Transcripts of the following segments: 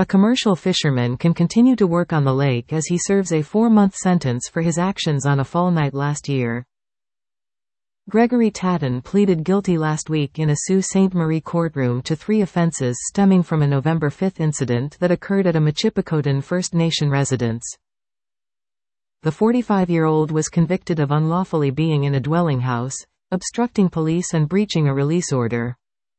A commercial fisherman can continue to work on the lake as he serves a 4-month sentence for his actions on a fall night last year. Gregory Tatton pleaded guilty last week in a Sault Ste. Marie courtroom to 3 offenses stemming from a November 5 incident that occurred at a Michipicoten First Nation residence. The 45-year-old was convicted of unlawfully being in a dwelling house, obstructing police and breaching a release order.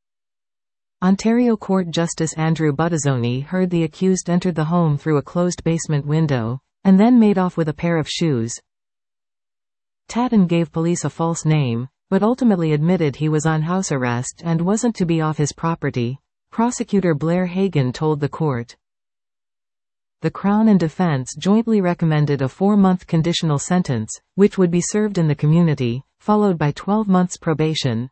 Ontario Court Justice Andrew Buttazzoni heard the accused entered the home through a closed basement window, and then made off with a pair of shoes. Tatton gave police a false name, but ultimately admitted he was on house arrest and wasn't to be off his property, prosecutor Blair Hagan told the court. The Crown and defense jointly recommended a 4-month conditional sentence, which would be served in the community, followed by 12 months probation.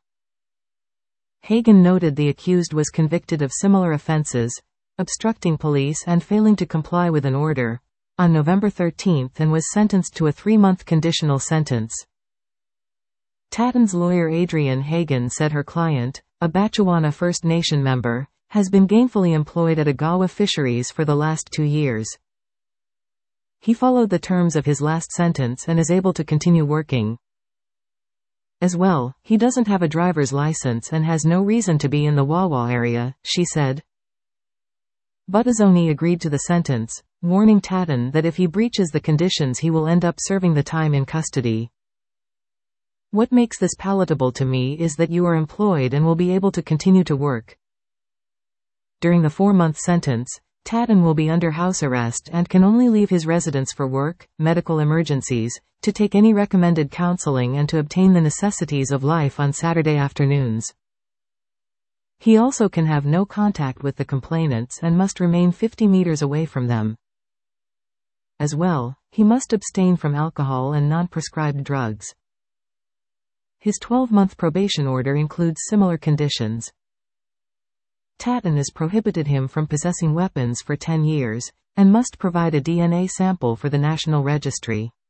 Hagan noted the accused was convicted of similar offenses, obstructing police and failing to comply with an order, on November 13 and was sentenced to a 3-month conditional sentence. Tatton's lawyer Adrienne Hagan said her client, a Batchewana First Nation member, has been gainfully employed at Agawa Fisheries for the last 2 years. He followed the terms of his last sentence and is able to continue working. As well, he doesn't have a driver's license and has no reason to be in the Wawa area, she said. Buttazzoni agreed to the sentence, warning Tatton that if he breaches the conditions he will end up serving the time in custody. What makes this palatable to me is that you are employed and will be able to continue to work. During the 4-month sentence, Tatton will be under house arrest and can only leave his residence for work, medical emergencies, to take any recommended counseling and to obtain the necessities of life on Saturday afternoons. He also can have no contact with the complainants and must remain 50 meters away from them. As well, he must abstain from alcohol and non-prescribed drugs. His 12-month probation order includes similar conditions. Tatton has prohibited him from possessing weapons for 10 years, and must provide a DNA sample for the National Registry.